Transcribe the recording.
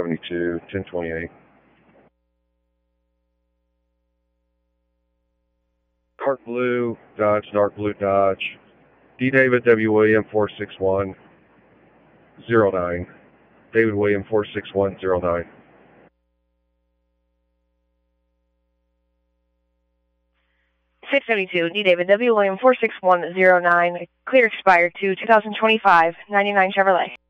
672, 1028. Dark blue, Dodge, dark blue Dodge. D. David W. William 46109. David William 46109. D. David W. William 46109. Clear expired to 2025, 99 Chevrolet.